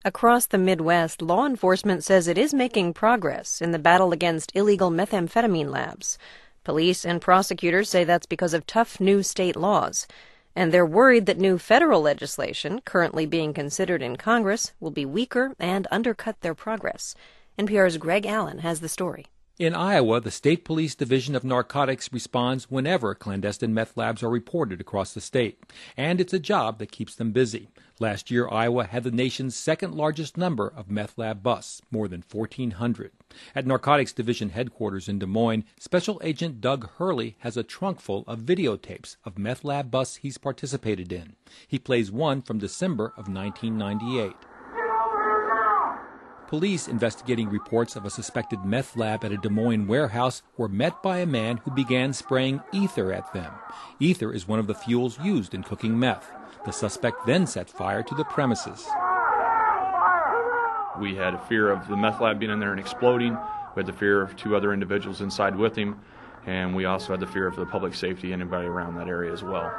Across the Midwest, law enforcement says it is making progress in the battle against illegal methamphetamine labs. Police and prosecutors say that's because of tough new state laws. And they're worried that new federal legislation, currently being considered in Congress, will be weaker and undercut their progress. NPR's Greg Allen has the story. In Iowa, the State Police Division of Narcotics responds whenever clandestine meth labs are reported across the state. And it's a job that keeps them busy. Last year, Iowa had the nation's second largest number of meth lab busts, more than 1,400. At Narcotics Division headquarters in Des Moines, Special Agent Doug Hurley has a trunk full of videotapes of meth lab busts he's participated in. He plays one from December of 1998. Police investigating reports of a suspected meth lab at a Des Moines warehouse were met by a man who began spraying ether at them. Ether is one of the fuels used in cooking meth. The suspect then set fire to the premises. We had a fear of the meth lab being in there and exploding. We had the fear of two other individuals inside with him. And we also had the fear of the public safety and anybody around that area as well.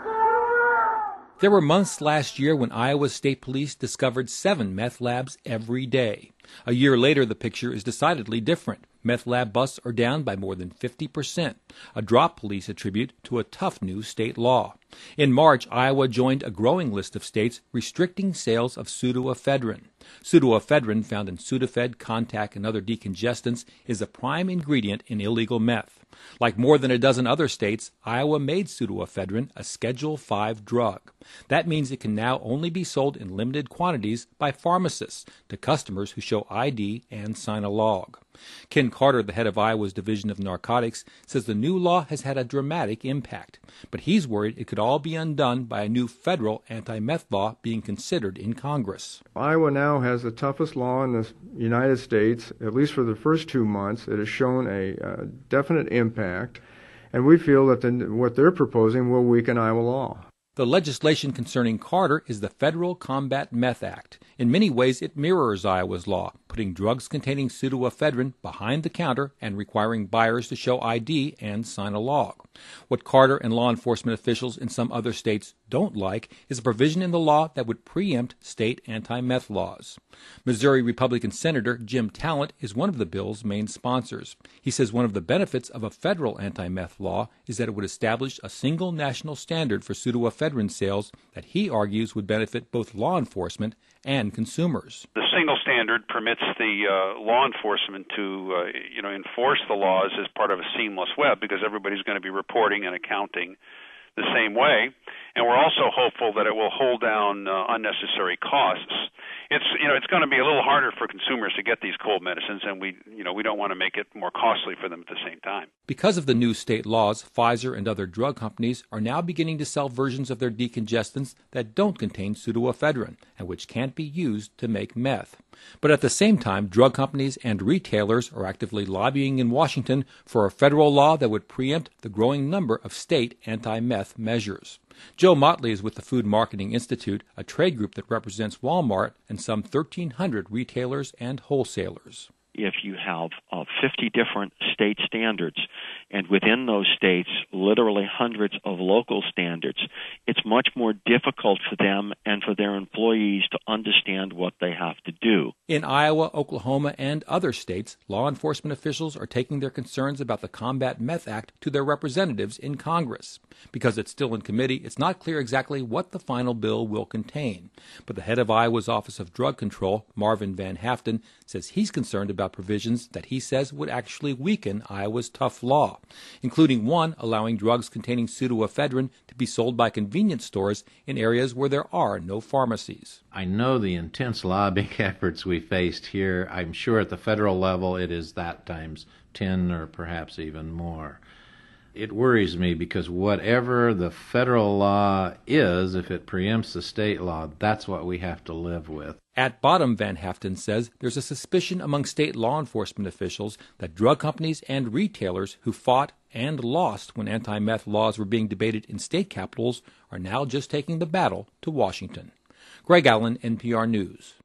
There were months last year when Iowa State Police discovered 7 meth labs every day. A year later, the picture is decidedly different. Meth lab busts are down by more than 50%, a drop police attribute to a tough new state law. In March, Iowa joined a growing list of states restricting sales of pseudoephedrine. Pseudoephedrine, found in Sudafed, Contac, and other decongestants, is a prime ingredient in illegal meth. Like more than a dozen other states, Iowa made pseudoephedrine a Schedule V drug. That means it can now only be sold in limited quantities by pharmacists to customers who show ID and sign a log. Ken Carter, the head of Iowa's Division of Narcotics, says the new law has had a dramatic impact, but he's worried it could all be undone by a new federal anti-meth law being considered in Congress. Iowa now has the toughest law in the United States. At least for the first 2 months, it has shown a definite impact, and we feel that what they're proposing will weaken Iowa law. The legislation concerning Carter is the Federal Combat Meth Act. In many ways, it mirrors Iowa's law, putting drugs containing pseudoephedrine behind the counter and requiring buyers to show ID and sign a log. What Carter and law enforcement officials in some other states don't like is a provision in the law that would preempt state anti-meth laws. Missouri Republican Senator Jim Talent is one of the bill's main sponsors. He says one of the benefits of a federal anti-meth law is that it would establish a single national standard for pseudoephedrine sales that he argues would benefit both law enforcement and consumers. The single standard permits the law enforcement to enforce the laws as part of a seamless web, because everybody's going to be reporting and accounting the same way. And we're also hopeful that it will hold down unnecessary costs. It's going to be a little harder for consumers to get these cold medicines, and we don't want to make it more costly for them at the same time. Because of the new state laws, Pfizer and other drug companies are now beginning to sell versions of their decongestants that don't contain pseudoephedrine and which can't be used to make meth. But at the same time, drug companies and retailers are actively lobbying in Washington for a federal law that would preempt the growing number of state anti-meth measures. Joe Motley is with the Food Marketing Institute, a trade group that represents Walmart and some 1,300 retailers and wholesalers. If you have 50 different state standards, and within those states, literally hundreds of local standards, it's much more difficult for them and for their employees to understand what they have to do. In Iowa, Oklahoma, and other states, law enforcement officials are taking their concerns about the Combat Meth Act to their representatives in Congress. Because it's still in committee, it's not clear exactly what the final bill will contain. But the head of Iowa's Office of Drug Control, Marvin Van Haften, says he's concerned about provisions that he says would actually weaken Iowa's tough law, including one allowing drugs containing pseudoephedrine to be sold by convenience stores in areas where there are no pharmacies. I know the intense lobbying efforts we faced here. I'm sure at the federal level it is that times 10 or perhaps even more. It worries me because whatever the federal law is, if it preempts the state law, that's what we have to live with. At bottom, Van Haften says there's a suspicion among state law enforcement officials that drug companies and retailers who fought and lost when anti-meth laws were being debated in state capitals are now just taking the battle to Washington. Greg Allen, NPR News.